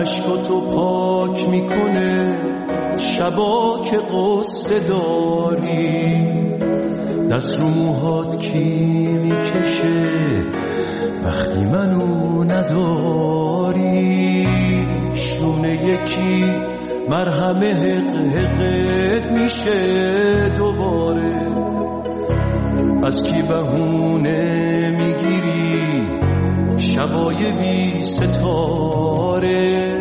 عشقاتو پاک میکنه شبا که قصه داری، دست رو موهات کی میکشه وقتی منو نداری، شونه یکی مرهم حقت میشه دوباره، از کی بهونه میگیری شبای بی ستاره،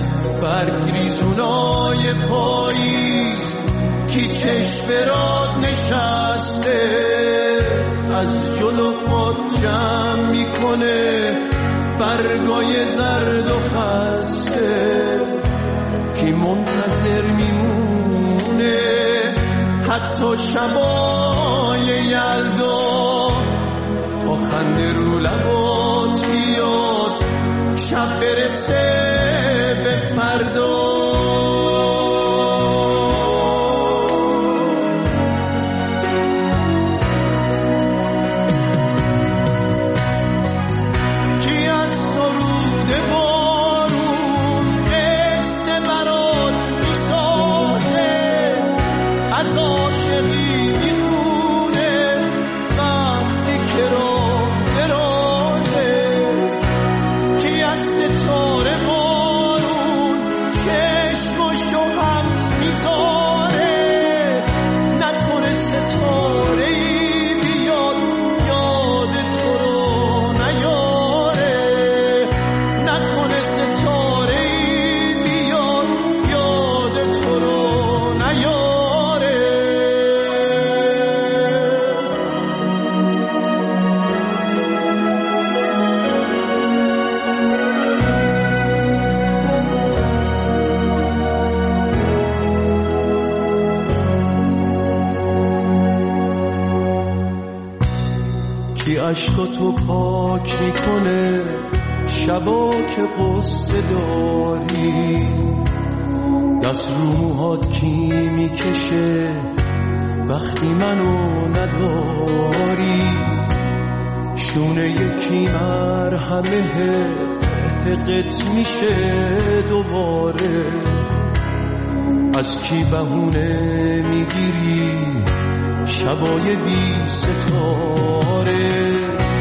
برگریزونای پاییز کی چشم برات نشسته، از جلو پات جمع میکنه برگای زرد و خسته، کی منتظر میمونه حتی شبای یلدا، تا خنده رو لبات بیاد شب برسه به فردا. عشقاتو پاک میکنه شبا که قصه داری، دست رو موهات کی میکشه وقتی منو نداری، شونه یکی مرهمه حقت میشه دوباره، از کی بهونه میگیری شبای بی ستاره،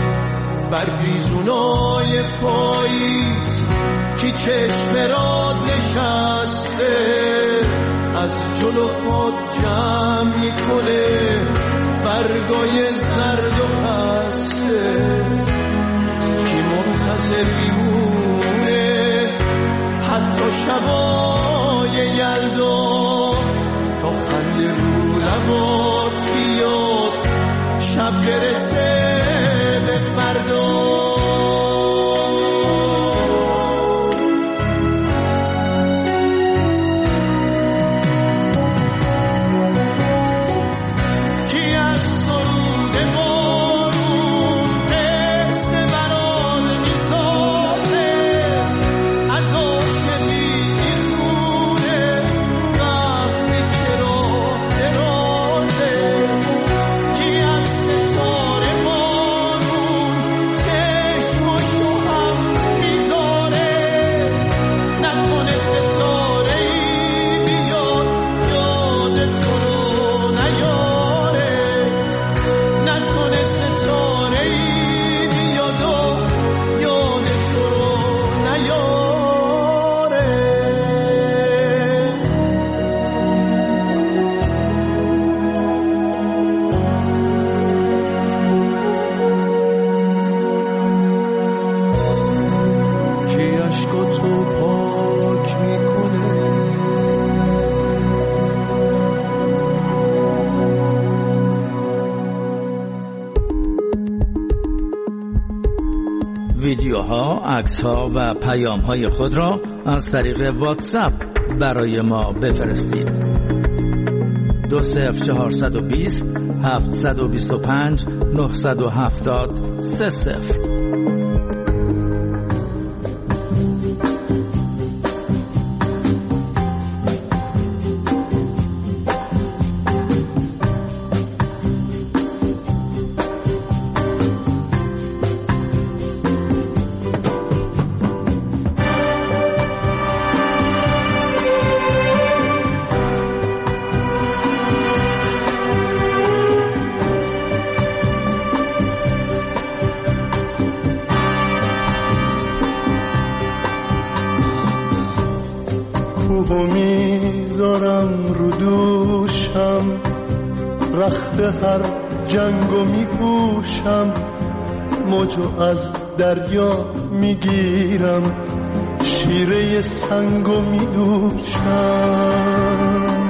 برگریزونای پاییز کی چشم راد نشسته، از جلو پات جمع میکنه برگای زرد و خسته، کی منتظر میمونه حتی شبای یلدا، تا خنده رو لبات بیاد شب برسه به فردا. ویدیوها، عکس‌ها و پیام‌های خود را از طریق واتساپ برای ما بفرستید. 20420 725 970 30. کوهو میذارم رو دوشم، رخت هر جنگو میپوشم، موجو از دریا میگیرم، شیره سنگو میدوشم.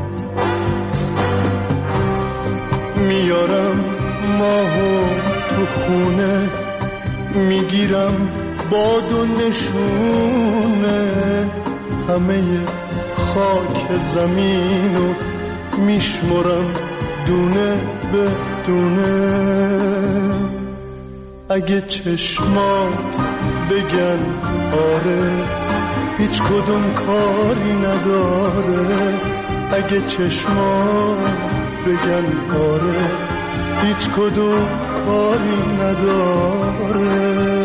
میارم ماهو تو خونه، میگیرم باد و نشونه، همه خاک زمینو میشمرم دونه به دونه. اگه چشمات بگن آره هیچ کدوم کاری نداره، اگه چشمات بگن آره هیچ کدوم کاری نداره.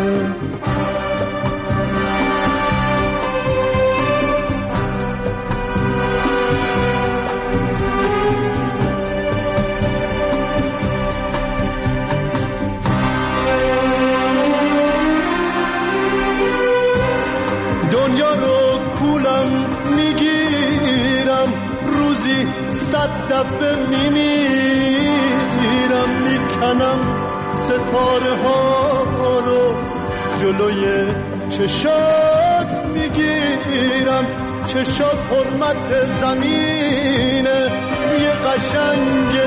دنیا رو کولم میگیرم، روزی 100 دفعه میمیرم، میکنم ستاره ها رو جلوی چشات میگیرم. چشات حرمت زمینه، یه قشنگ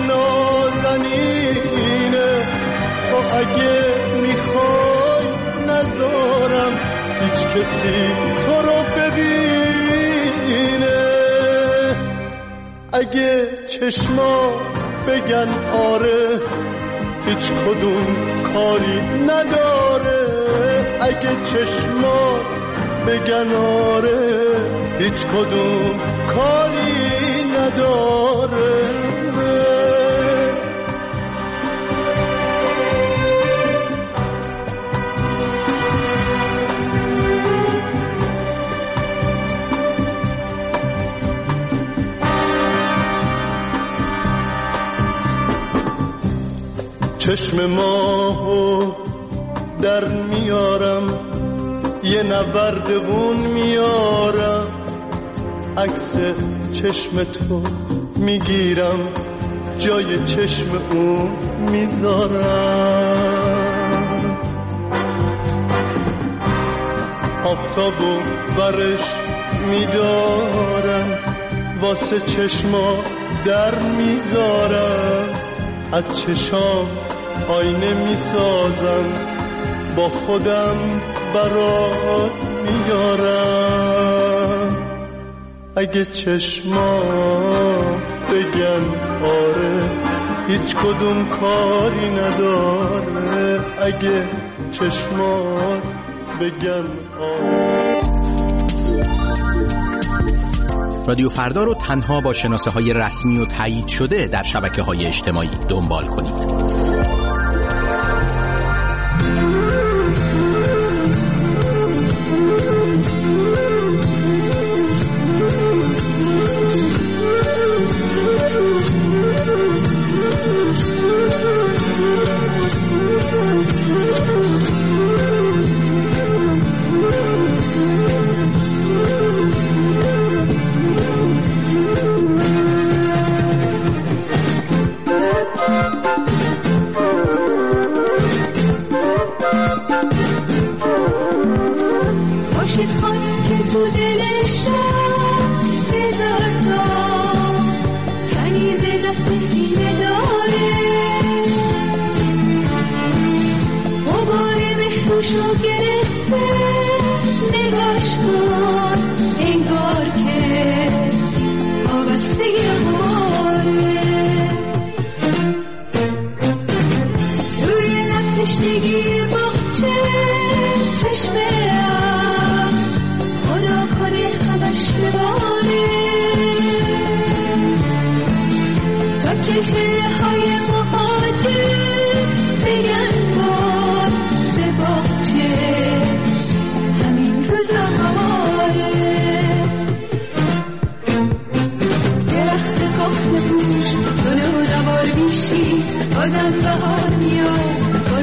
نازنینه، تو اگه میخوای نذارم هیچ کسی تو رو ببینه. اگه چشما بگن آره هیچ کدوم کاری نداره، اگه چشما بگن آره هیچ کدوم کاری نداره. چشم ماهو در میارم، یه نوردون میارم، عکس چشم تو میگیرم، جای چشم اون میذارم. آفتابو برش میدارم، واسه چشما در میذارم، از چشام آینه میسازم، با خودم برات میارم. اگه چشمات بگن آره هیچ کدوم کاری نداره، اگه چشمات بگن آره. رادیو فردا رو تنها با شناسه های رسمی و تایید شده در شبکه های اجتماعی دنبال کنید.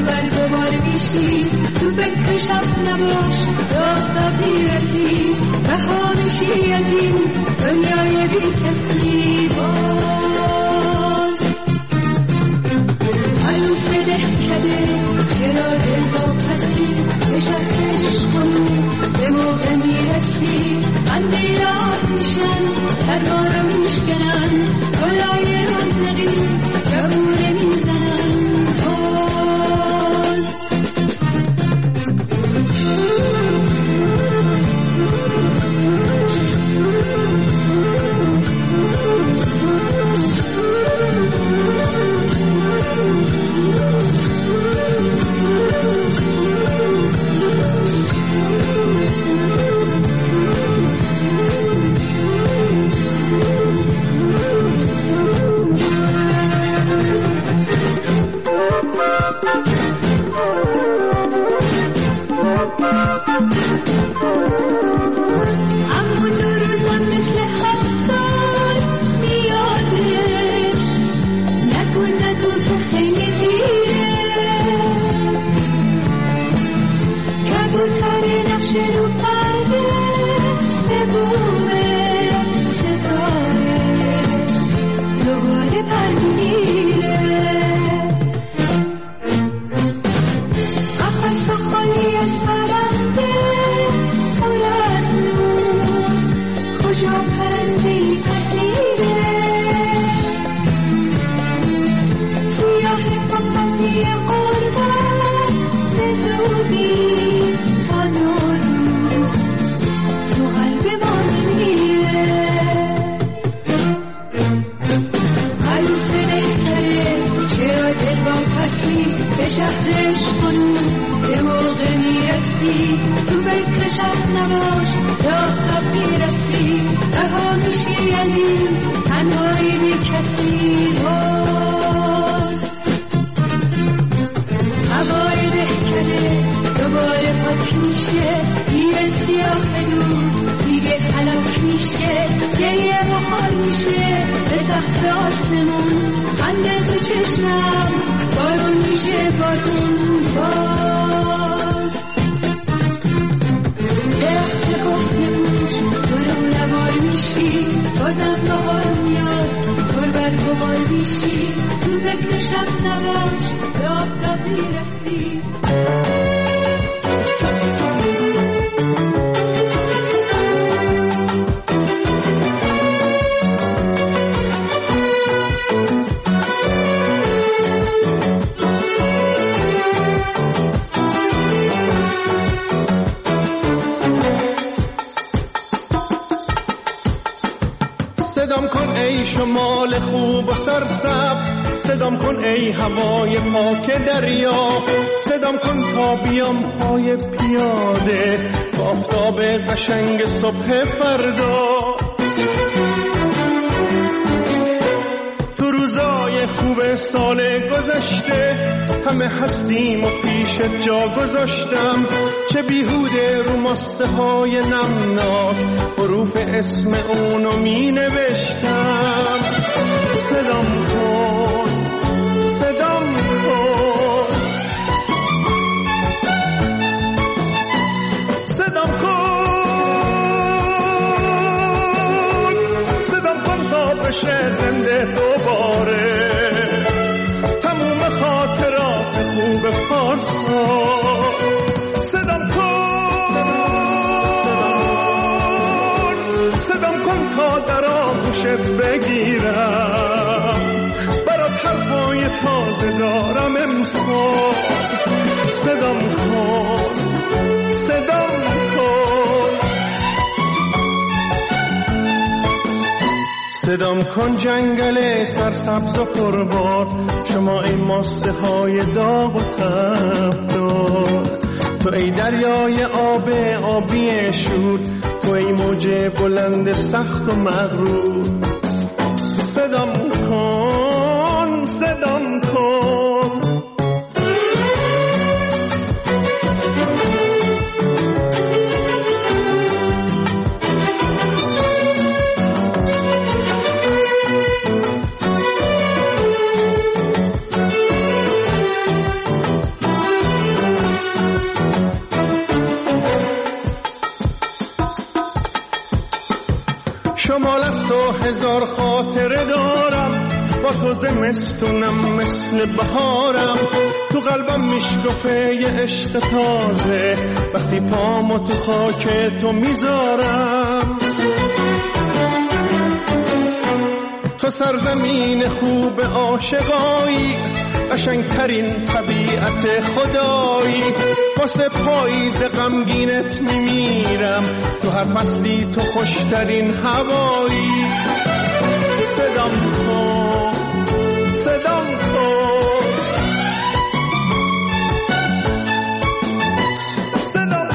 تو فکر شب نباش، راه تا پیرسی رها میشی از این دنیای بی کسی باز. عروس دهکده چرا دل با پسی به شهرش کنی به موقع میرسی بنده یاد میشن سرما رو میشکنن گلای رازقی جوونه میزنن باز. صدام کن ای شمال خوب و سرسبز، صدام کن ای هوای پاک دریا، صدام کن تا بیام پای پیاده با آفتاب قشنگ صبح فردا. تو روزای خوب سال گذشته همه هستیم و پیش جا گذاشتم، چه بیهوده رو ماسه های نمناک حروف اسم اونو می نوشتم. صدام کن، صدام کن، صدام کن، صدام کن تا بشه زنده دوباره تموم خاطرات خوب پارسا. صدام کن، صدام کن تا در آغوشت بگیرم، برات حرفای تازه دارم امسال. صدام کن، صدام کن، صدام کن جنگل سرسبز و پربار، شما ای ماسه های داغ و تبدار، تو ای دریای آبی شور، تو ای موج بلند سخت و مغرور. صدام کن، صدام کن، شمال از تو هزار خاطره دارم، با تو زمستونم مثل بهارم، تو قلبم میشکفه یه عشق تازه وقتی پامو تو خاک تو میذارم. تو سرزمین خوب عاشقایی، قشنگترین طبیعت خدایی، واسه پاییز غمگینت میمیرم، تو هر فصلی تو خوشترین هوایی. صدام کن صدام کن صدام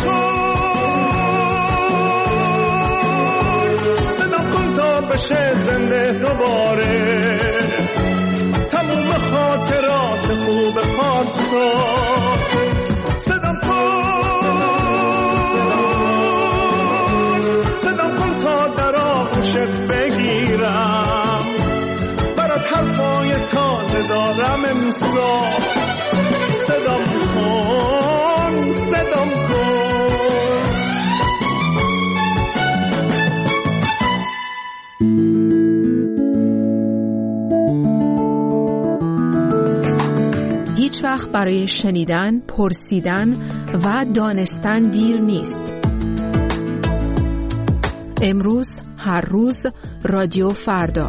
کن صدام کن تا بشه زنده دوباره تموم خاطرات خوب پارسا. صدام کن تا در آغوشت بگیرم، برات حرفای تازه دارم امسال. صدام کن صدام کن. هیچ وقت برای شنیدن، پرسیدن و دانستن دیر نیست. امروز، هر روز، رادیو فردا.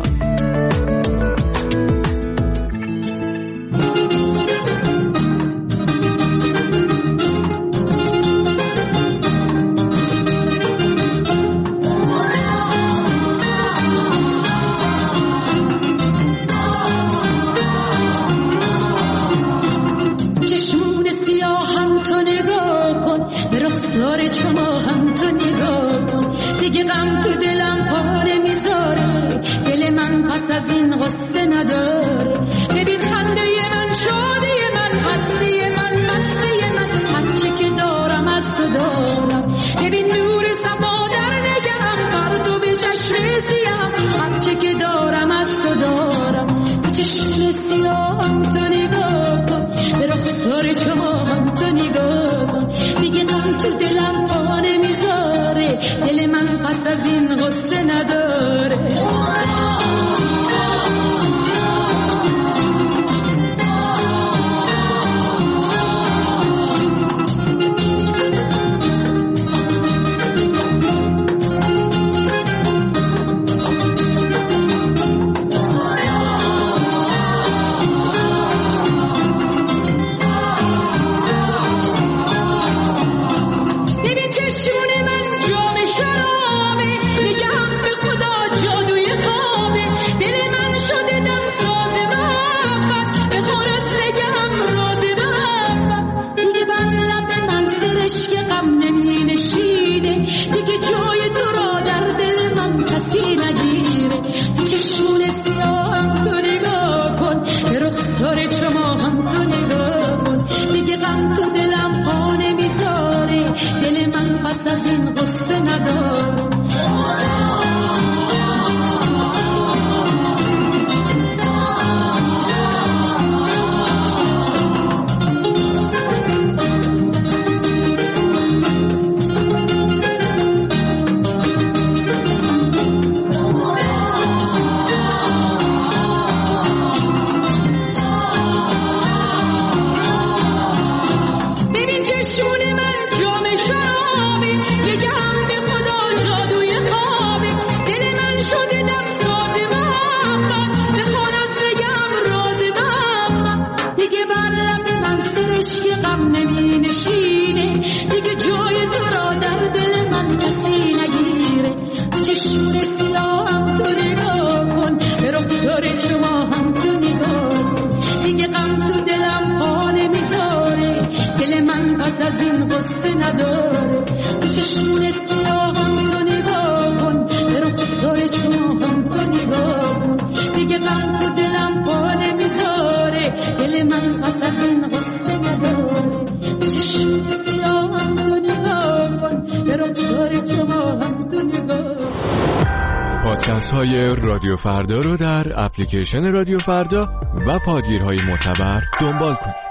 پادکست های رادیو فردا رو در اپلیکیشن رادیو فردا و پادگیرهای معتبر دنبال کنید.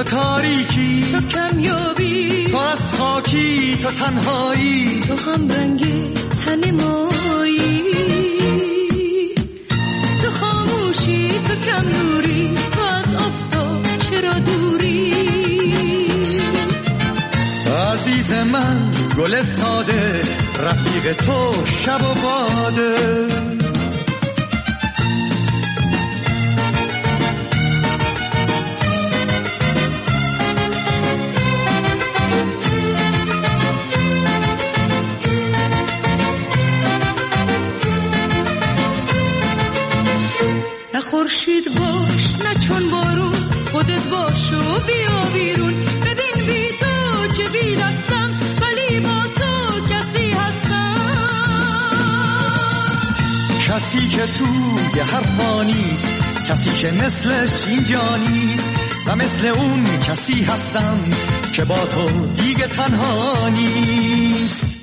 تو تاریکی، تو کمیابی، تو از خاکی، تو تنهایی، تو هم رنگ تن مایی، تو خاموشی، تو کم نوری، تو از آفتاب چرا دوری؟ عزیز من گل ساده، رفیق تو شب و باده. نه خورشید باش نه چون بارون، خودت باش و بیا بیرون. ببین بی تو چه بی دستم، ولی با تو کسی هستم. کسی که توی حرفا نیست، کسی که مثلش اینجا نیست، و مثل اون کسی هستم که با تو دیگه تنها نیست.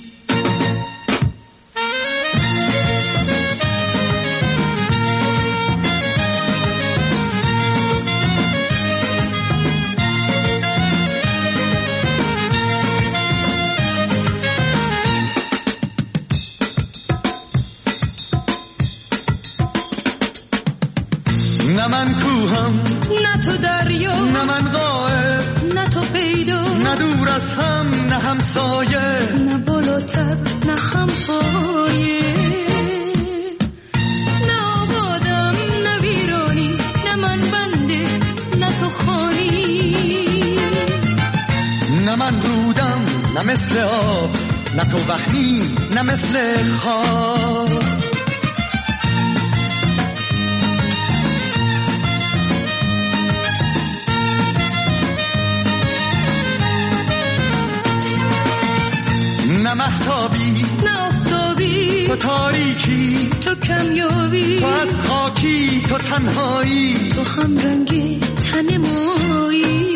نه من کوهم، نه تو دریا، نه من غائب، نه تو پیدا، نه دور از هم، نه همسایه، نه بالاتر نه هم پایه، نه آبادم نه ویرانی، نه من بنده نه تو خانی. نه من رودم نه مثل آب، نه تو وحمی نه مثل خواب. نه مهتابی نه آفتابی، تو تاریکی، تو کمیابی، تو از خاکی، تو تنهایی، تو هم رنگ تن مایی،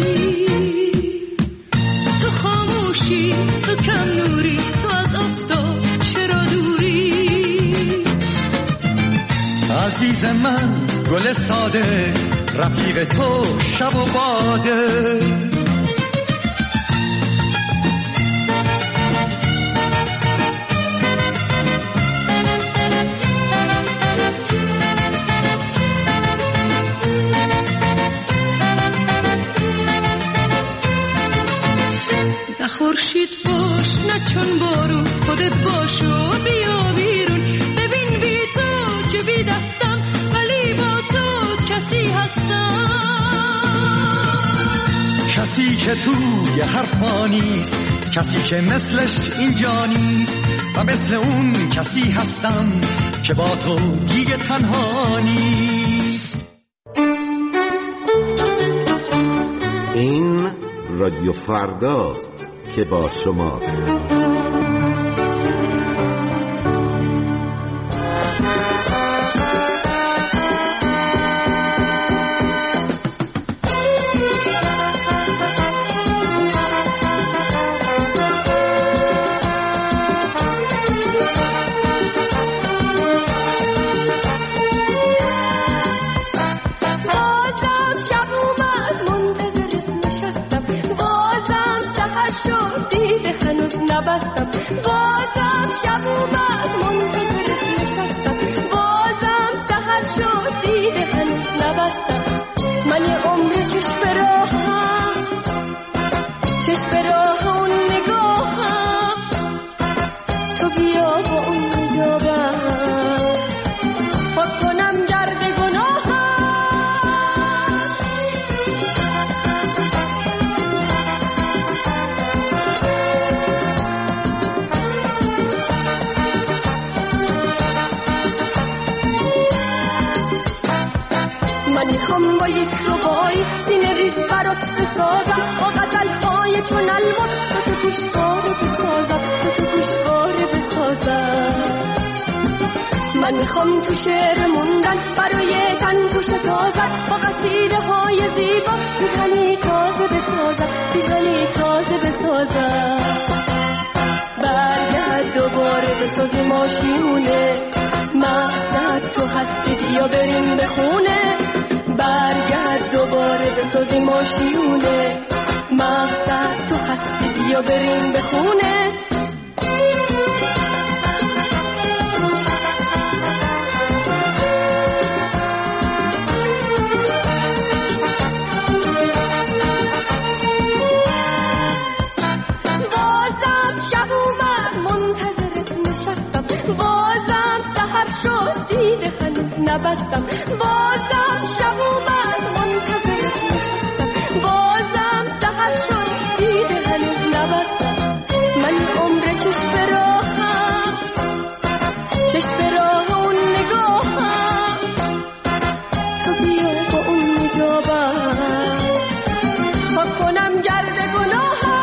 تو خاموشی، تو کم نوری، تو از آفتاب چرا دوری؟ عزیز من گل ساده، رفیق تو شب و باده. خورشید باش نه چون بارون، خودت باش و بیا بیرون. ببین بی تو چه بی دستم، ولی با تو کسی هستم. کسی که توی حرفا نیست، کسی که مثلش اینجا نیست، و مثل اون کسی هستم که با تو دیگه تنها نیست. این رادیو فرداست که با شماست. بازم شب اومد منتظرت نشستم، بازم سحر شد دیده هنوز نبستم. من یه عمر چشم راه اون نگاهم، تو بیا با اون نجابم پاک کنم گرد گناهم. میخوام با یک ربای سینه ریز برات بسازم، با غزل‌های چون الوان تو گوشواره بسازم. من میخوام تو شعر موندن برای تن تو شتازم، با قصیده های زیبا پیرهنی تازه بسازم. برگرد دوباره بساز ماشینونه، مقصد تو هستی یا بریم به خونه. برگرد دوباره بسازی ماشیونه، مقصد تو هستی بیا بریم به خونه. بازم شب اومد منتظرت نشستم، بازم سحر شد دیده هنوز نبستم، بازم شب اومد منتظرت نشستم، بازم سحر شد دیده هنوز نبستم. من عمر چشم به راهم، چشم به راه اون نگاهم، تو بیا با اون نجابم پاک کنم گرد گناهم.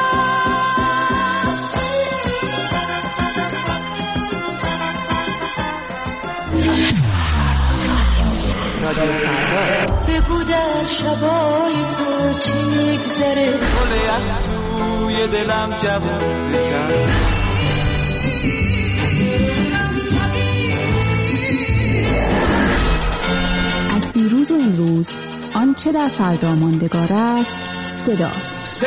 بگو در شبای تو چی میگذره، گل توی دلم جوون بکن. از دیروز و امروز آنچه در فردا ماندگار است صداست.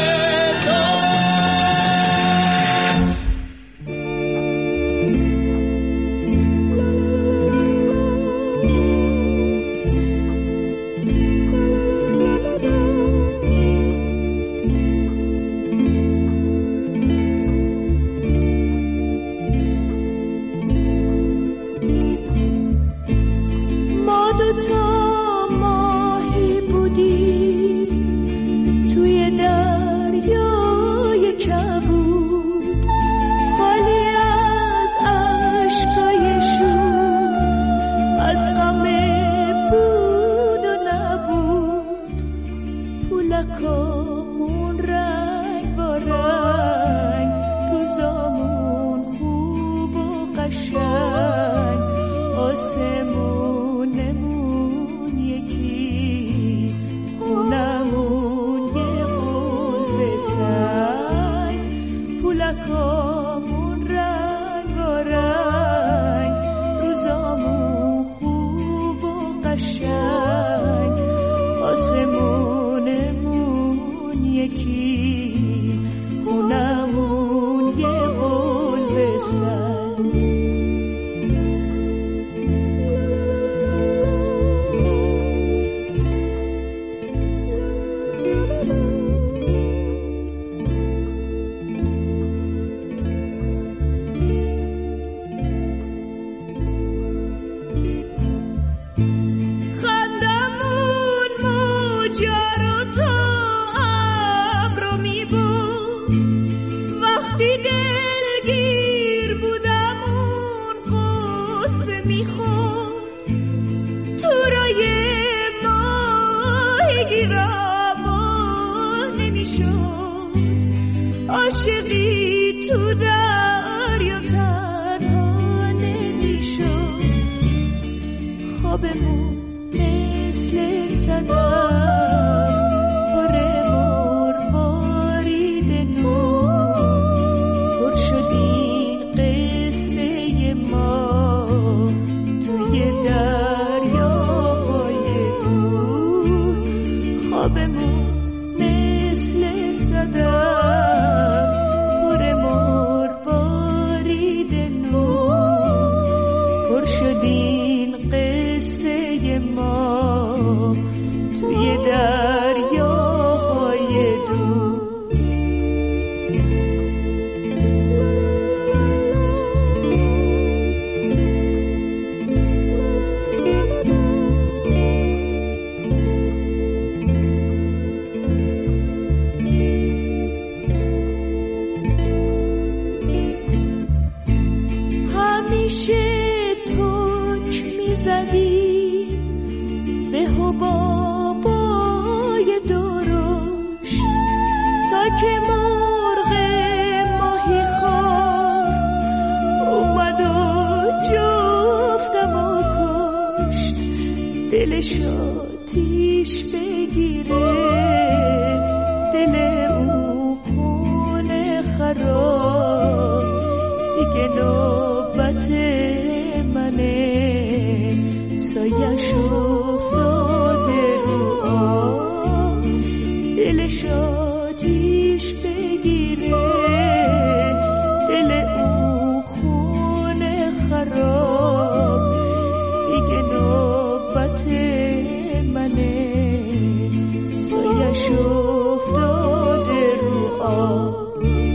عاشقی تو دریا تنها نمیشد، خوابمون مثل صدف پر مروارید نور، پر شد این قصه ما توی دریاهای دور، خوابمون مثل صدف پر مروارید نور، پر شد این قصه ما توی دریاهای دور. همیشه توک میزدی به حبابای درشت تا که مرغ ماهی خوار اومد و جفتم و کشت، دلش آتیش بگیره دل اون خونه خراب، دیگه نوبت منه سایش افتاده آتیش بگیره، دل او خونه خراب، دیگه نوبت منه، سایش افتاده رو آب.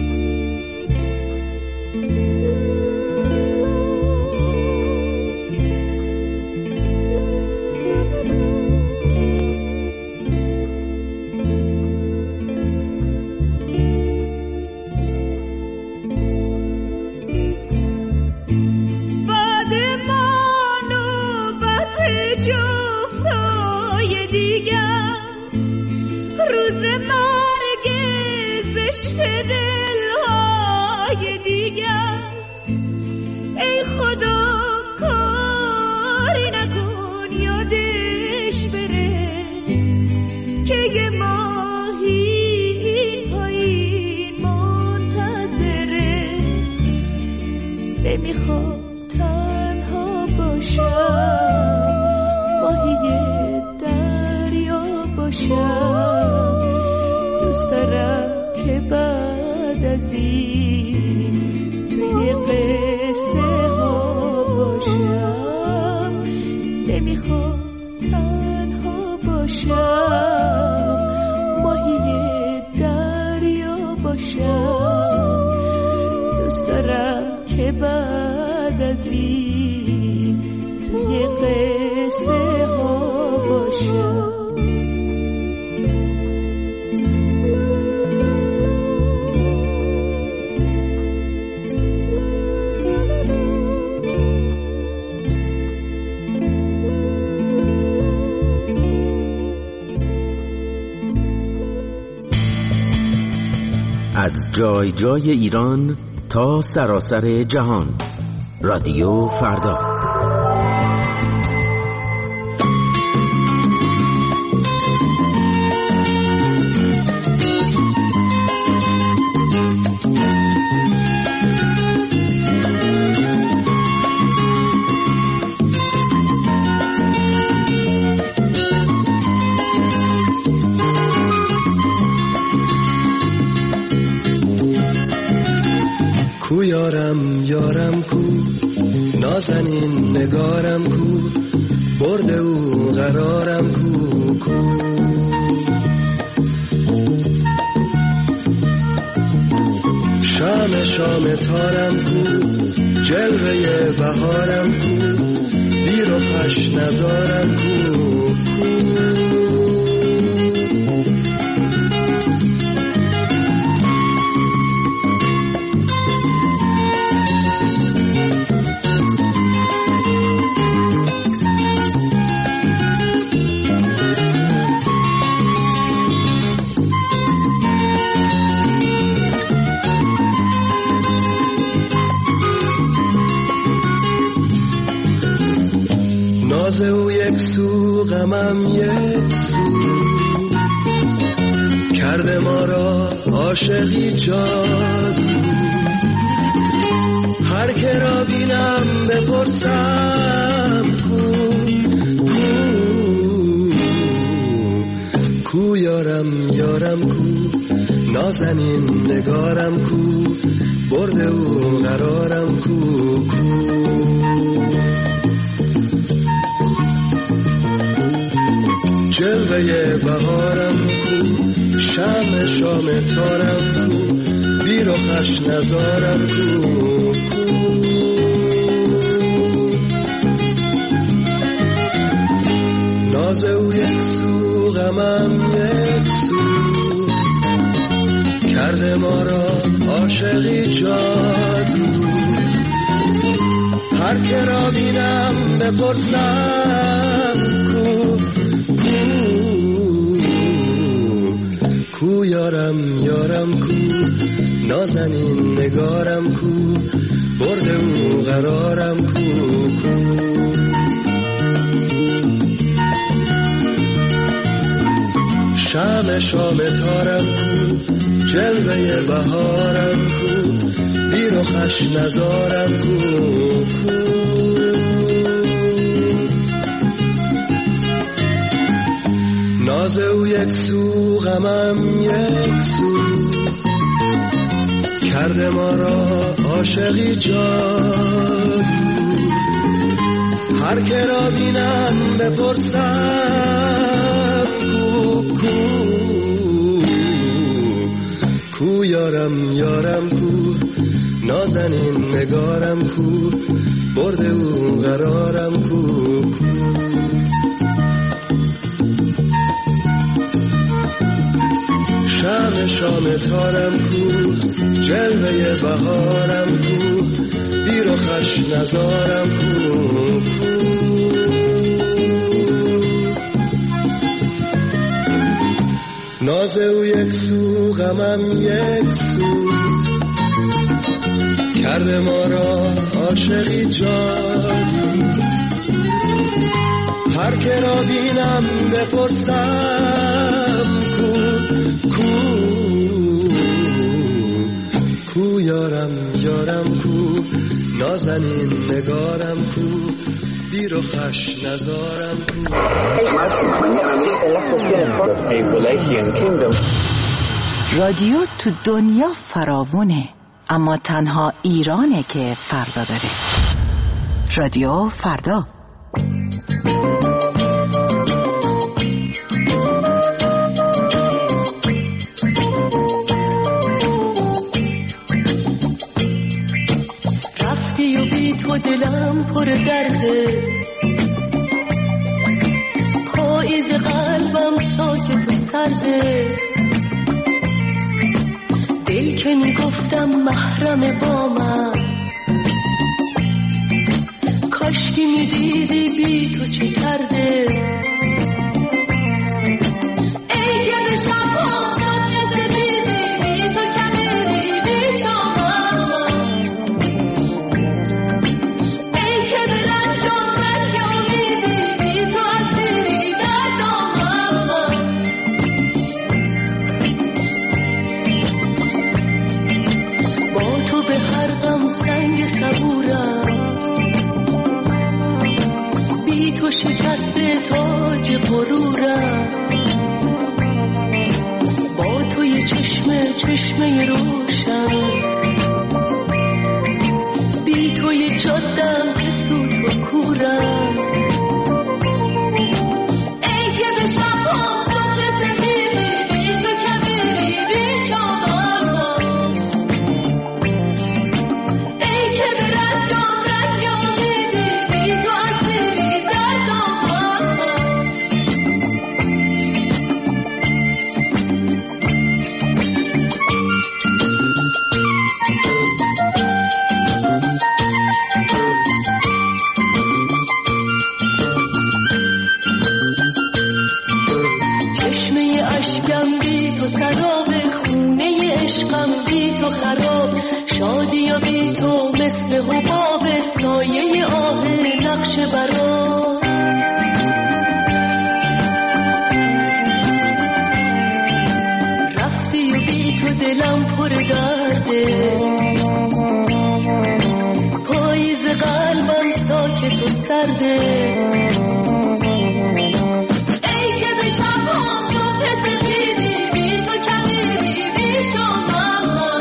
نمیخوام تنها باشم، ماهی دریا باشم، دوست دارم که بعد از این توی قصه ها باشم. نمیخوام تنها باشم، ماهی دریا باشم، دوست دارم که بعد از این توی قصه ها باشم. از جای جای ایران تا سراسر جهان، رادیو فردا. کو یارم یارم کو، نازنین نگارم کو، برده او قرارم کو کو. شام شام تارم کو، جلوه بهارم کو، بیر و خوش نزارم کو کو. ناز او یک سو غمم یک سو، کرده ما را عاشقی جادو. هر که را بینم بپرسم کو کو کو، یارم یارم کو، نازنین نگارم کو، برده او قرارم کو کو. جلوه بهارم کو، شام شام تارم کو، بیر و خوش نزارم کو کو. ناز او یک سو غمم یک سو، کرده ما را عاشقی جادو. هر که را بینم بپرسم کو کو، یارم یارم کو، نازنین نگارم کو، برده او قرارم کو کو. شام شام تارم کو، جلوه بهارم کو، بیر و خوش نزارم کو کو. ناز ناز او یک سو غمم یک سو، کرده ما را عاشقی جادو. هر که را بینم بپرسم کو کو کو یارم یارم کو، نازنین نگارم کو، برده او قرارم کو کو. شام تارم کو، جلوه بهارم کو، بیر و خش نزارم کو. ناز او یک سو غمم یک سو، کرده ما را عاشقی جادو. هر که را بینم بپرسم کو کو کو یارم یارم کو، نازنین نگارم کو، بیر و خش نزارم کو. رادیو تو دنیا فراوونه، اما تنها ایرانه که فردا داره. رادیو فردا. رفتی و بی تو دلم پر درده، پاییز قلبم ساکت و سرده. دل که میگفتم محرم با من، کاشکی میدیدی بی تو چه کرده. ای که به شب آفتاب نزدیدی، بی تو کمیدی بی شامم. ای که به رنجم رنج امیدی، بی تو اسیری در دامم. با تو به هر غم سنگ صبورم، بی تو شکست تاج غرورم. با تو یه چشمه روشن، بی تو یه جادم که سوت و کورم. ای که به شب آفتاب سفیدی، بی تو کمیدی بی شامم. ای که به رنجم رنج امیدی، بی تو اسیری در دامم. چشمه اشکم بی تو سراب، خونه عشقم بی تو خراب. شادی و بی تو مثل حباب، سایه آه نقش برا. رفتی و بی تو دلم پر درده، پاییز قلبم ساکت و سرده. ای که به شب آفتاب سفیدی، بی تو کمیدی بی شامم.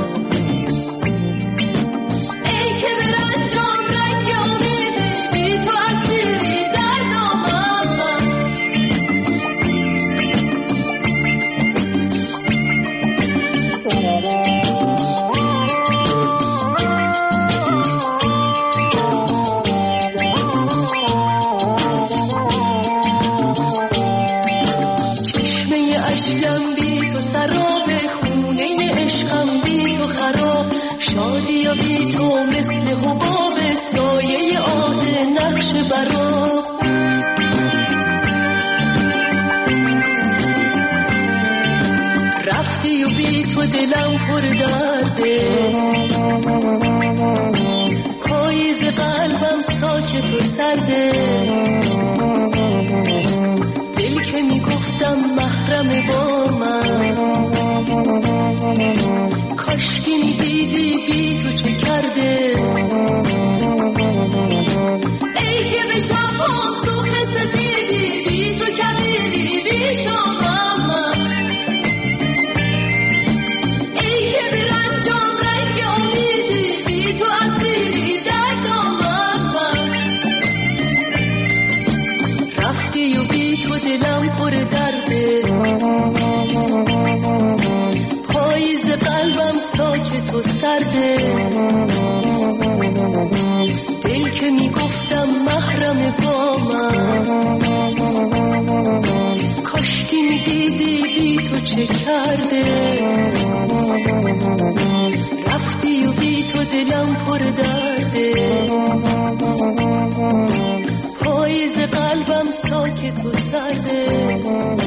ای که به رنجم رنج امیدی، بی تو اسیری در دامم. چشمه اشکم بی تو سراب، خونه عشقم بی تو خراب. شادی و بی تو مثل حباب، سایه آه نقش برا. رفتی و بی تو دلم پر درده، پاییز قلبم ساکت و سرده. دل که میگفتم محرم با من، کاشکی میدیدی بی تو چه کرده. ای که به شب آفتاب سفیدی، بی تو کمیدی بی شام. در دامن رفتی و بی تو دلم پر درده پاییز قلبم ساکت و سرده دل که میگفتم محرم با من کاشکی میدیدی بی تو چه کرده رفتی و بی تو دلم پر درده پاییز قلبم ساکت و سرده.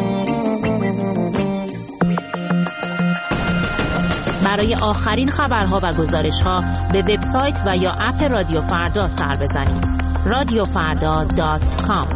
برای آخرین خبرها و گزارش‌ها به وبسایت و یا اپ رادیو فردا سر بزنید. radiofarda.com.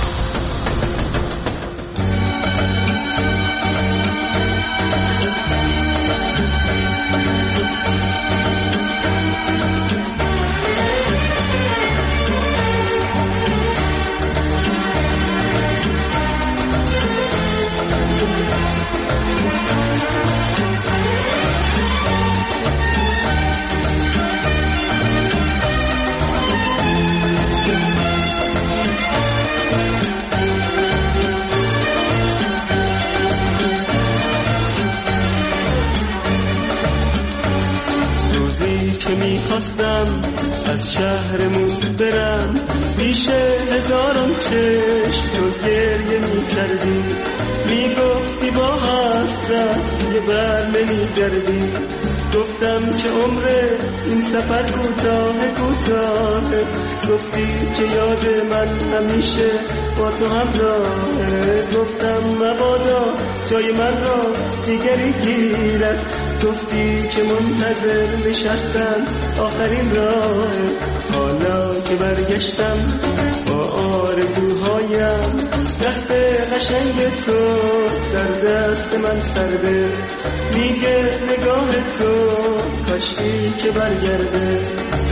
از شهرمون برم پیش هزاران چشم تو گریه می‌کردی میگفتی با حسرت یه بر نمیگردی گفتم که عمر این سفر کوتاه گفتی که یاد من همیشه با تو همراهه گفتم مبادا جای من را دیگری گیرد گفتی که منتظر نشستم آخرین راه حالا که برگشتم با آرزوهایم دست قشنگ تو در دست من سرده میگه نگاه تو کاشکی که برگرده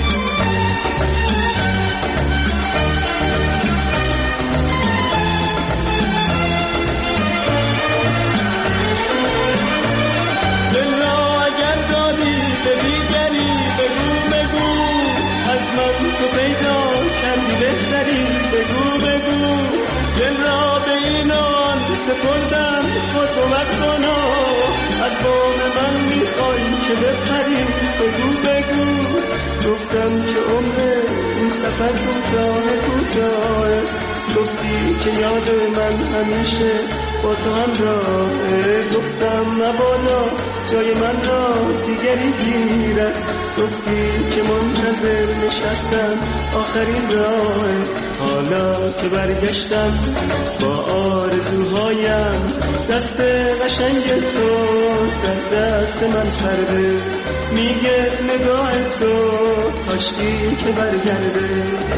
تو پیدا کردی بهتری بگو دل را به اینان سپردم خود کمک کنا از بام من میخوای که بپری بگو گفتم که عمر این سفر کوتاه گفتی که یاد من همیشه با تو همراهه گفتم مبادا جای من را دیگری گیرد گفتی که منتظر نشستم آخرین راه حالا که برگشتم با آرزوهایم دست قشنگ تو در دست من سرده میگه نگاه تو کاشکی که برگرده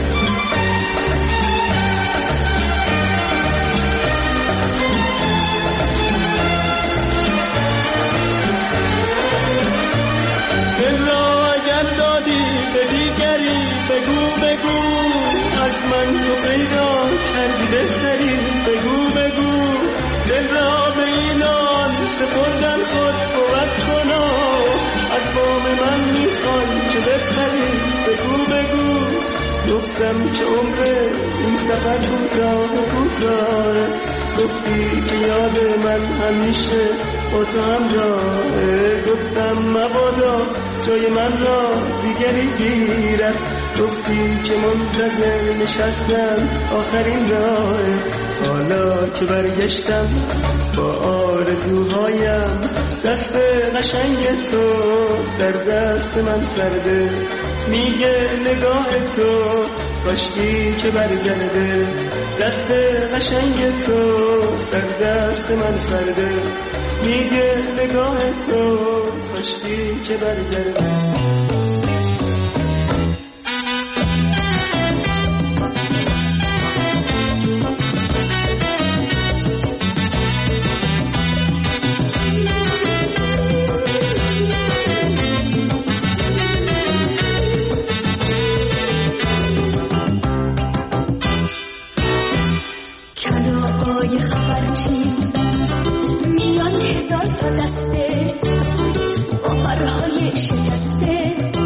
بگو از من تو پیدا کردی بهتری بگو دل را به اینان سپردن خود کمک کنا از بام من میخوای که بپری بگو گفتم که عمر این سفر کوتاه گفتی که یاد من همیشه با تو همراهه گفتم مبادا جای من را دیگری گیرد گفتی که منتظر نشستم آخرین راه حالا که برگشتم با آرزوهایم دست قشنگ تو در دست من سرده میگه نگاه تو کاشکی که برگرده دست قشنگ تو در دست من سرده میگه نگاه تو کاشکی که برگرده هزار تا دسته با پرهای شکسته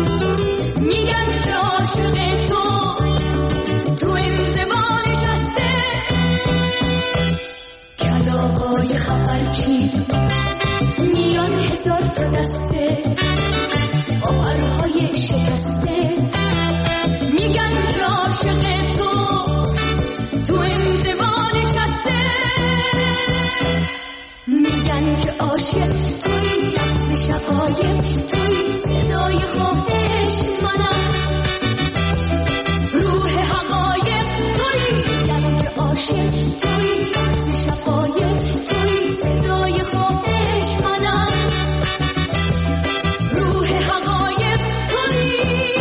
عاشق تو انزوا نشسته، میگن که عاشق توی رقص شقایق، توی صدای خواهش منم، روح حقایق توی، میگن که عاشق توی رقص شقایق، توی صدای خواهش منم، روح حقایق توی.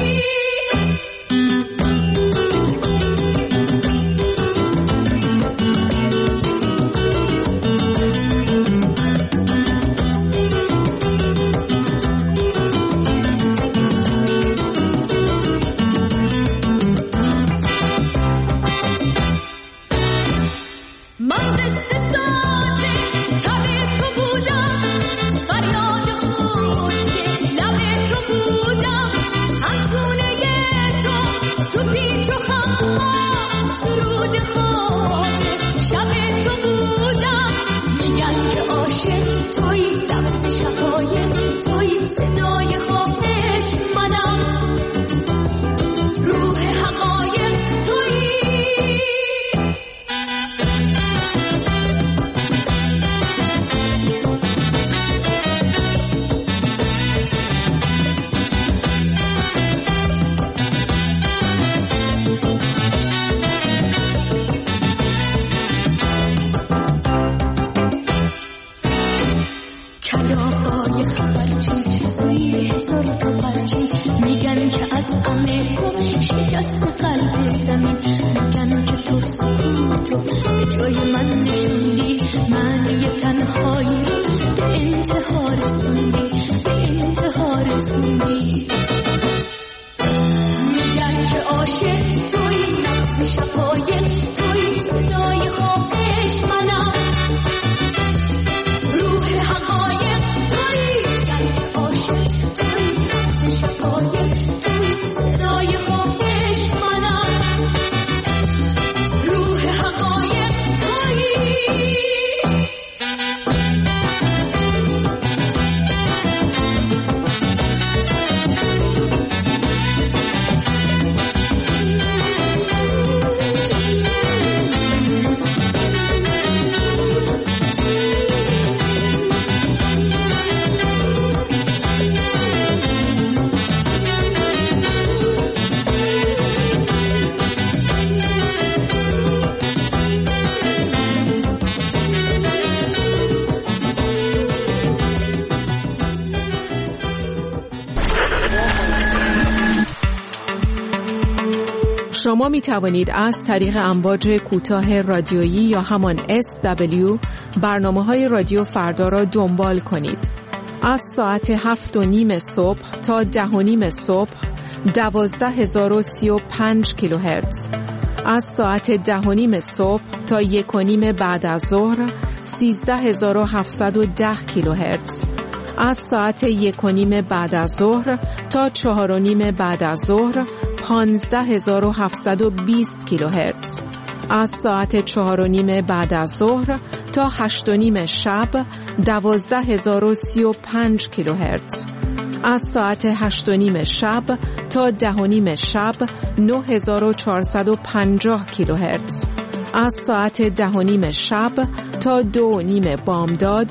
میگن که از غم تو شکست قلب زمین، میگن که تو سکوتو به جای من نشوندی، معنی تنهایی رو به انتها رسوندی، به انتها رسوندی. میگن که عاشق توی نقص شقایق، توی صدای خواهش منم، روح حقایق توی، میگن که عاشق توی نقص شقایق، توی صدای خواهش منم، روح حقایق توی. شما می توانید از طریق امواج کوتاه رادیویی یا همان SW برنامه‌های رادیو فردا را دنبال کنید. از ساعت 7:30 صبح تا 10:30 صبح 12035 کیلوهرتز. از ساعت 10:30 صبح تا 1:30 بعد از ظهر 13710 کیلوهرتز. از ساعت 1:30 بعد از ظهر تا 4:30 بعد از ظهر 15720 کیلوهرتز. از ساعت 4:30 بعد از ظهر تا 8:30 شب 12035 کیلوهرتز. از ساعت 8:30 شب تا 10:30 شب 9450 کیلوهرتز. از ساعت 10:30 شب تا 2:30 بامداد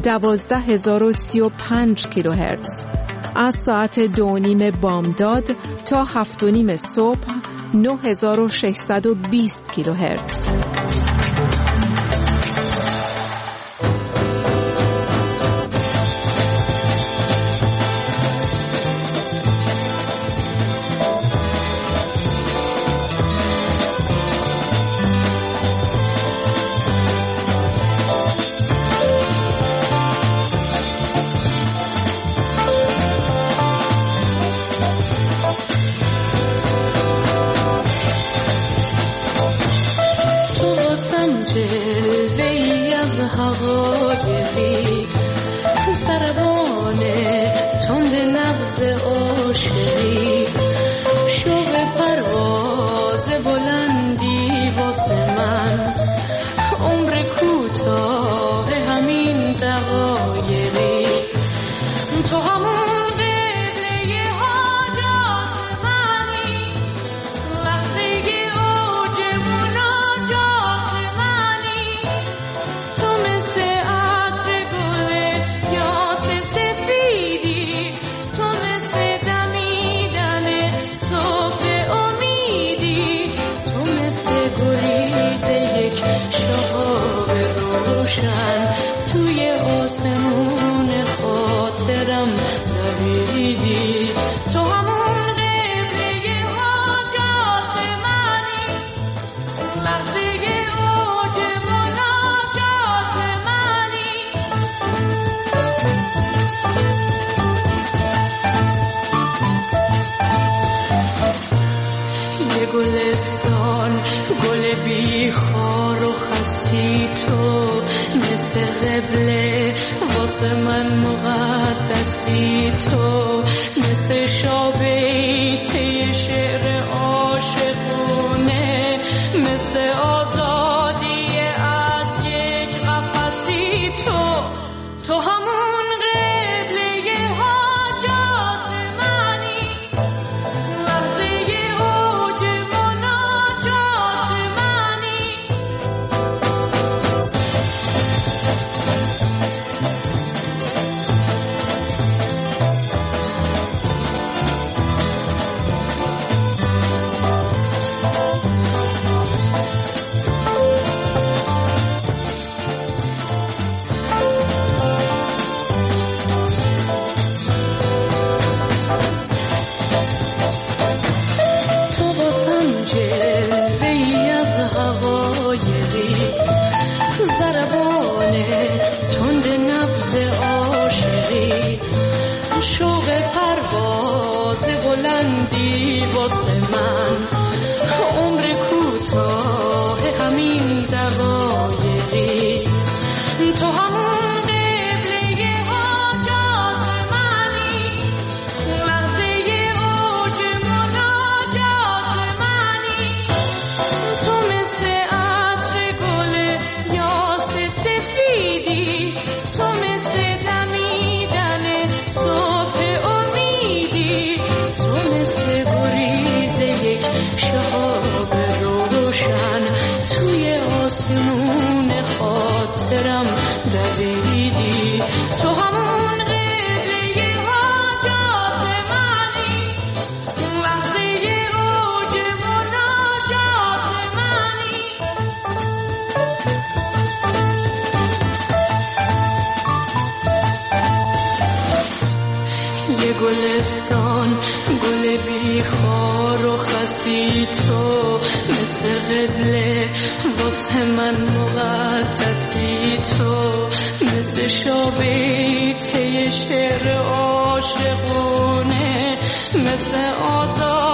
12035 کیلوهرتز. از ساعت 2:30 بامداد تا 7:30 صبح 9620 کیلوهرتز. یه گلستان گل بی خار و خستی تو، مثل قبله واسه من مقدسی تو، مثل شابه‌ای که شعر عاشقونه، مثل آزادی از یک قفسی تو، تو همون قبله حاجات منی، لحظه اوج مناجات منی. گلستان گل بی خار و خسی تو، مثل قبله واسه من مقدسی تو، مثل شابه‌ای که شعر عاشقونه، مثل آزاد